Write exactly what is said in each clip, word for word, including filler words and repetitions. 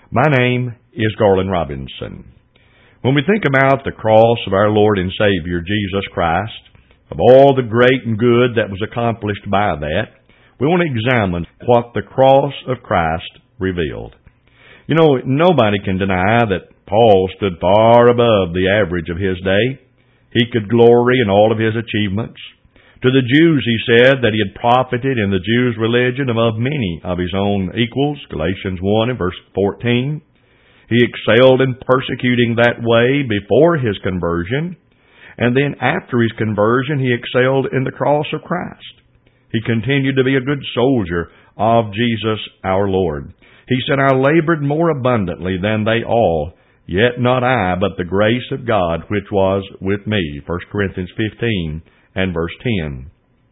My name is Garland Robinson. When we think about the cross of our Lord and Savior, Jesus Christ, of all the great and good that was accomplished by that, we want to examine what the cross of Christ revealed. You know, nobody can deny that Paul stood far above the average of his day. He could glory in all of his achievements. To the Jews he said that he had profited in the Jews' religion above many of his own equals, Galatians one and verse fourteen. He excelled in persecuting that way before his conversion, and then after his conversion he excelled in the cross of Christ. He continued to be a good soldier of Jesus our Lord. He said, I labored more abundantly than they all, yet not I, but the grace of God which was with me, First Corinthians fifteen and verse ten.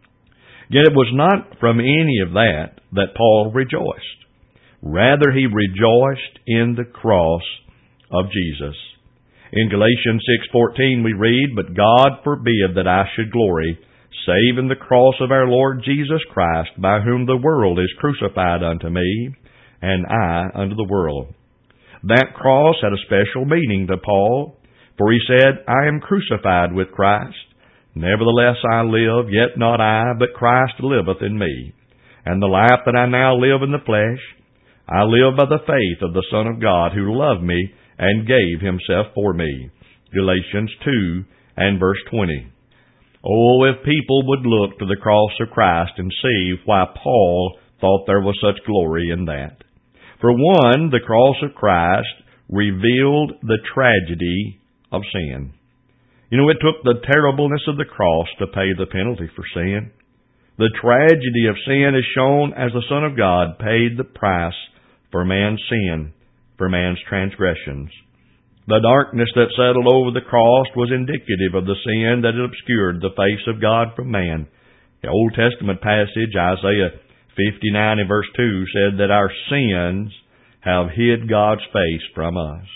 Yet it was not from any of that that Paul rejoiced. Rather, he rejoiced in the cross of Jesus. In Galatians six fourteen we read, But God forbid that I should glory, save in the cross of our Lord Jesus Christ, by whom the world is crucified unto me, and I unto the world. That cross had a special meaning to Paul, for he said, I am crucified with Christ. Nevertheless I live, yet not I, but Christ liveth in me. And the life that I now live in the flesh, I live by the faith of the Son of God, who loved me and gave himself for me. Galatians two and verse twenty. Oh, if people would look to the cross of Christ and see why Paul thought there was such glory in that. For one, the cross of Christ revealed the tragedy of sin. You know, it took the terribleness of the cross to pay the penalty for sin. The tragedy of sin is shown as the Son of God paid the price for man's sin, for man's transgressions. The darkness that settled over the cross was indicative of the sin that had obscured the face of God from man. The Old Testament passage, Isaiah fifty-nine and verse two, said that our sins have hid God's face from us.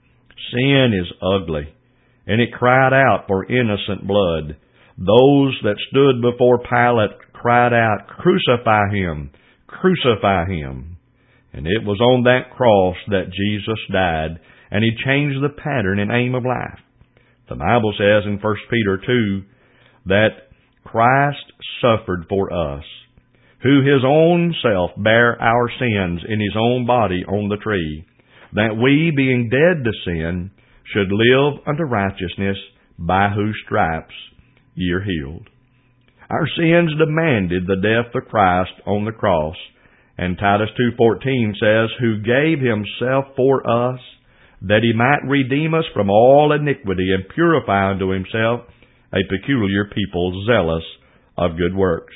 Sin is ugly, and it cried out for innocent blood. Those that stood before Pilate cried out, Crucify him! Crucify him! And it was on that cross that Jesus died, and he changed the pattern and aim of life. The Bible says in First Peter two that Christ suffered for us, who his own self bare our sins in his own body on the tree, that we, being dead to sin, should live unto righteousness, by whose stripes ye are healed. Our sins demanded the death of Christ on the cross, and Titus two fourteen says, Who gave himself for us, that he might redeem us from all iniquity, and purify unto himself a peculiar people, zealous of good works.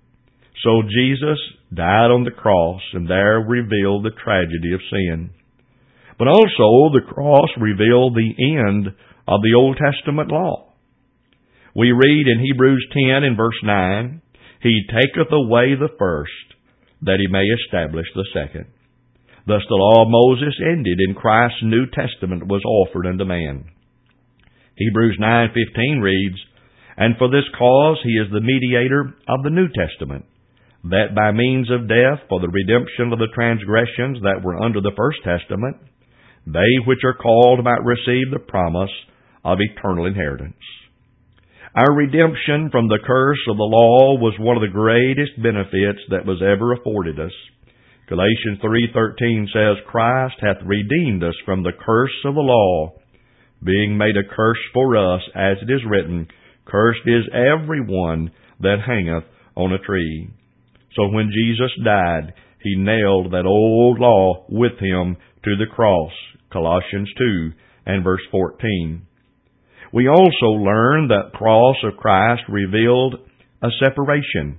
So Jesus died on the cross, and there revealed the tragedy of sin. But also the cross revealed the end of the Old Testament law. We read in Hebrews ten and verse nine, He taketh away the first, that he may establish the second. Thus the law of Moses ended, and Christ's New Testament was offered unto man. Hebrews nine fifteen reads, And for this cause he is the mediator of the New Testament, that by means of death, for the redemption of the transgressions that were under the first testament, they which are called might receive the promise of eternal inheritance. Our redemption from the curse of the law was one of the greatest benefits that was ever afforded us. Galatians three thirteen says, Christ hath redeemed us from the curse of the law, being made a curse for us, as it is written, Cursed is every one that hangeth on a tree. So when Jesus died, he nailed that old law with him to the cross, Colossians two and verse fourteen. We also learn that the cross of Christ revealed a separation.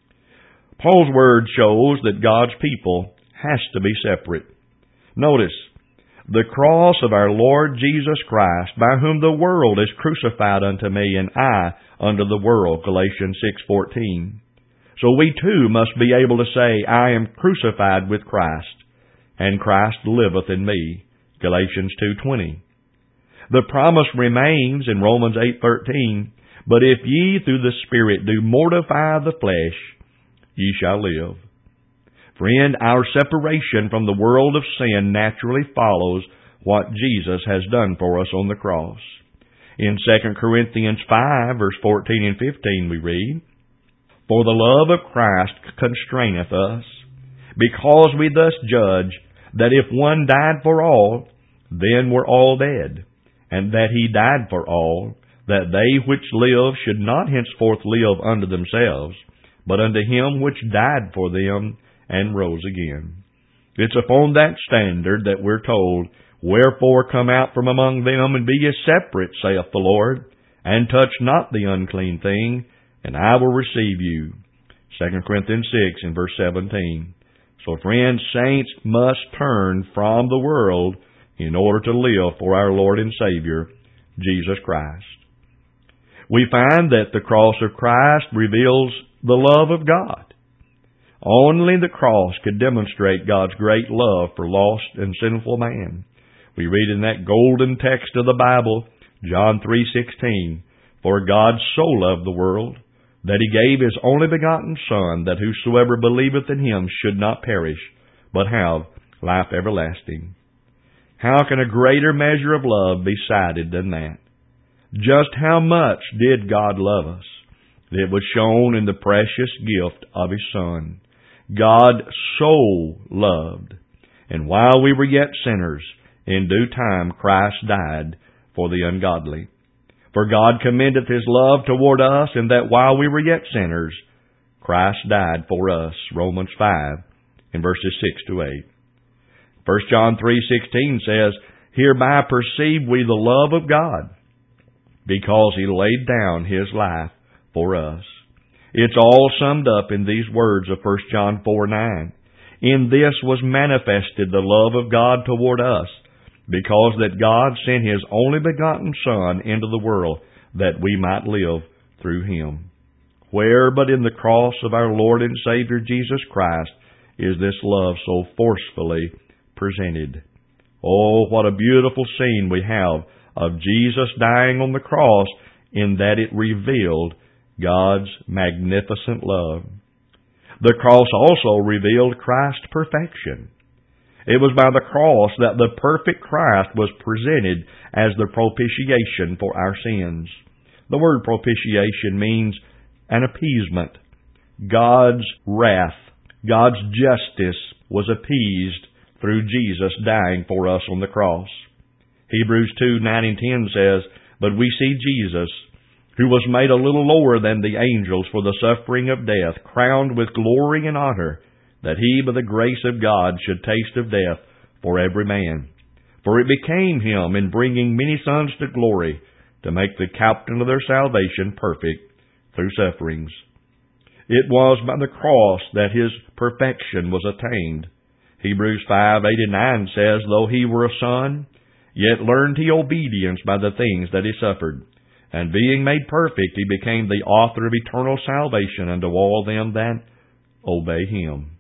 Paul's word shows that God's people has to be separate. Notice, the cross of our Lord Jesus Christ, by whom the world is crucified unto me, and I unto the world, Galatians six fourteen. So we too must be able to say, I am crucified with Christ, and Christ liveth in me, Galatians two twenty. The promise remains in Romans eight thirteen, But if ye through the Spirit do mortify the flesh, ye shall live. Friend, our separation from the world of sin naturally follows what Jesus has done for us on the cross. In Second Corinthians five, verse fourteen and fifteen, we read, "For the love of Christ constraineth us, because we thus judge that if one died for all, then were all dead, and that he died for all, that they which live should not henceforth live unto themselves, but unto him which died for them and rose again." It's upon that standard that we're told, "Wherefore come out from among them, and be ye separate, saith the Lord, and touch not the unclean thing, and I will receive you." Second Corinthians six and verse seventeen. So friends, saints must turn from the world in order to live for our Lord and Savior, Jesus Christ. We find that the cross of Christ reveals the love of God. Only the cross could demonstrate God's great love for lost and sinful man. We read in that golden text of the Bible, John three sixteen, "For God so loved the world, that He gave His only begotten Son, that whosoever believeth in Him should not perish, but have life everlasting." How can a greater measure of love be cited than that? Just how much did God love us? It was shown in the precious gift of His Son. God so loved, and while we were yet sinners, in due time Christ died for the ungodly. For God commendeth His love toward us, in that while we were yet sinners, Christ died for us. Romans five, in verses six to eight. First John three sixteen says, "Hereby perceive we the love of God, because He laid down His life for us." It's all summed up in these words of First John four nine. "In this was manifested the love of God toward us, because that God sent His only begotten Son into the world, that we might live through Him." Where but in the cross of our Lord and Savior Jesus Christ is this love so forcefully presented? Oh, what a beautiful scene we have of Jesus dying on the cross, in that it revealed God's magnificent love. The cross also revealed Christ's perfection. It was by the cross that the perfect Christ was presented as the propitiation for our sins. The word propitiation means an appeasement. God's wrath, God's justice was appeased through Jesus dying for us on the cross. Hebrews two nine and ten says, "But we see Jesus, who was made a little lower than the angels for the suffering of death, crowned with glory and honor, that He, by the grace of God, should taste of death for every man. For it became Him, in bringing many sons to glory, to make the captain of their salvation perfect through sufferings." It was by the cross that His perfection was attained. Hebrews five eight and nine says, "Though He were a son, yet learned He obedience by the things that He suffered. And being made perfect, He became the author of eternal salvation unto all them that obey Him."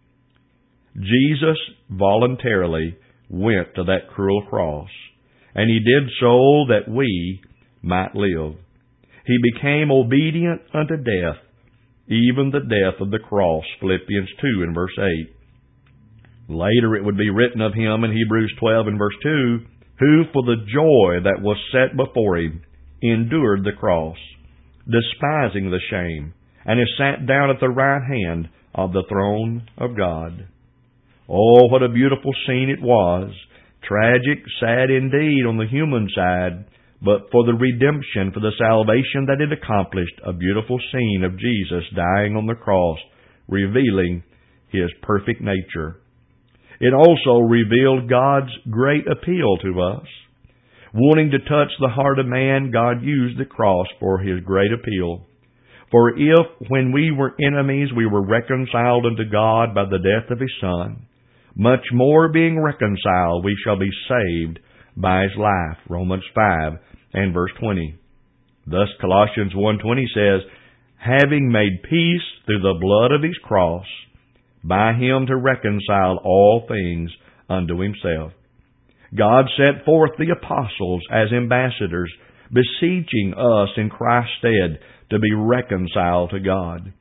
Jesus voluntarily went to that cruel cross, and He did so that we might live. He became obedient unto death, even the death of the cross, Philippians two and verse eight. Later it would be written of Him in Hebrews twelve and verse two, "Who for the joy that was set before Him endured the cross, despising the shame, and is sat down at the right hand of the throne of God." Oh, what a beautiful scene it was. Tragic, sad indeed on the human side, but for the redemption, for the salvation that it accomplished, a beautiful scene of Jesus dying on the cross, revealing His perfect nature. It also revealed God's great appeal to us. Wanting to touch the heart of man, God used the cross for His great appeal. "For if, when we were enemies, we were reconciled unto God by the death of His Son, much more being reconciled, we shall be saved by His life." Romans five and verse twenty. Thus Colossians one twenty says, "Having made peace through the blood of His cross, by Him to reconcile all things unto Himself." God sent forth the apostles as ambassadors, beseeching us in Christ's stead to be reconciled to God.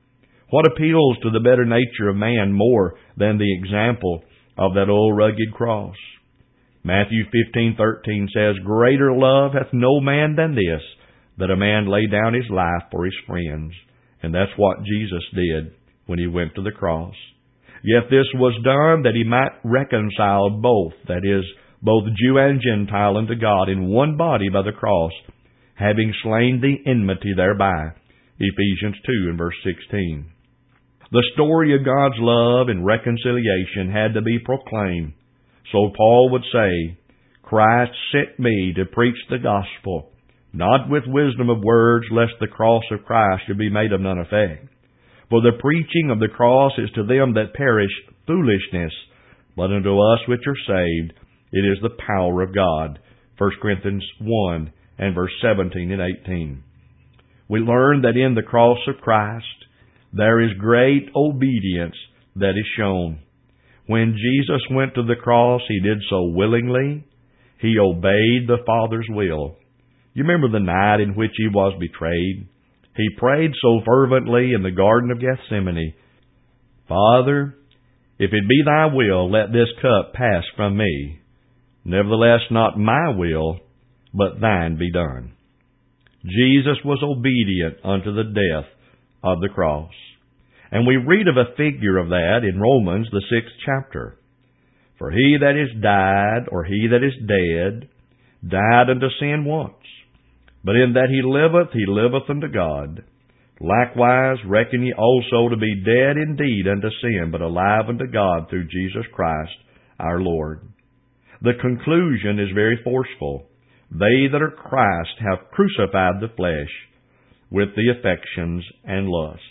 What appeals to the better nature of man more than the example of that old rugged cross? Matthew fifteen thirteen says, "Greater love hath no man than this, that a man lay down his life for his friends." And that's what Jesus did when He went to the cross. Yet this was done that He might reconcile both, that is, both Jew and Gentile unto God in one body by the cross, having slain the enmity thereby. Ephesians two and verse sixteen. The story of God's love and reconciliation had to be proclaimed. So Paul would say, "Christ sent me to preach the gospel, not with wisdom of words, lest the cross of Christ should be made of none effect. For the preaching of the cross is to them that perish foolishness, but unto us which are saved it is the power of God." First Corinthians one and verse seventeen and eighteen. We learn that in the cross of Christ there is great obedience that is shown. When Jesus went to the cross, He did so willingly. He obeyed the Father's will. You remember the night in which He was betrayed? He prayed so fervently in the Garden of Gethsemane, "Father, if it be Thy will, let this cup pass from me. Nevertheless, not my will, but Thine be done." Jesus was obedient unto the death of the cross. And we read of a figure of that in Romans, the sixth chapter. "For he that is died, or he that is dead, died unto sin once. But in that he liveth, he liveth unto God. Likewise reckon ye also to be dead indeed unto sin, but alive unto God through Jesus Christ our Lord." The conclusion is very forceful. They that are Christ have crucified the flesh with the affections and lusts.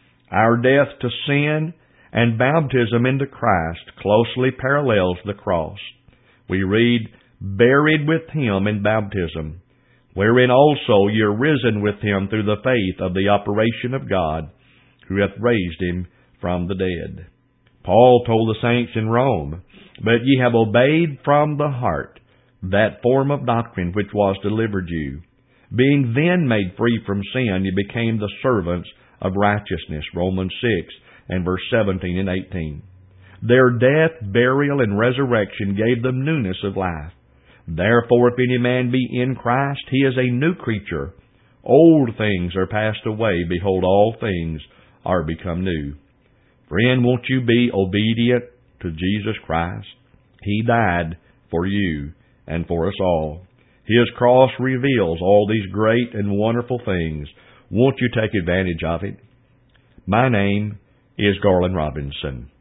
Our death to sin and baptism into Christ closely parallels the cross. We read, "Buried with Him in baptism, wherein also ye are risen with Him through the faith of the operation of God, who hath raised Him from the dead." Paul told the saints in Rome, "But ye have obeyed from the heart that form of doctrine which was delivered you. Being then made free from sin, ye became the servants of righteousness." Romans six and verse seventeen and eighteen. Their death, burial, and resurrection gave them newness of life. "Therefore, if any man be in Christ, he is a new creature. Old things are passed away. Behold, all things are become new." Friend, won't you be obedient to Jesus Christ? He died for you and for us all. His cross reveals all these great and wonderful things. Won't you take advantage of it? My name is Garland Robinson.